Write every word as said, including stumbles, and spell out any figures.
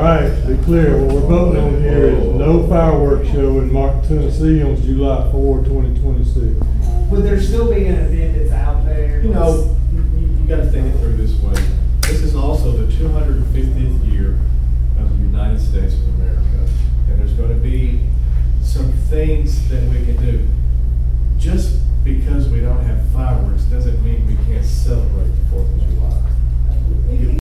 right, to be clear, what we're voting on here is no fireworks show in Martin, Tennessee on July fourth, twenty twenty-six. Would there still be an event that's out there? You know, you, you gotta think it through this way. This is also the two hundred fiftieth year of the United States of America. And there's gonna be some things that we can do. Just because we don't have fireworks doesn't mean we can't celebrate